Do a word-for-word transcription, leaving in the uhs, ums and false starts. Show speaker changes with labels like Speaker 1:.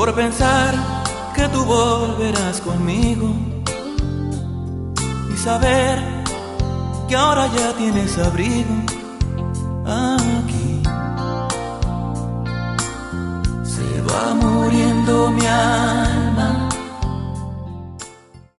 Speaker 1: por pensar que tú volverás conmigo y saber que ahora ya tienes abrigo aquí.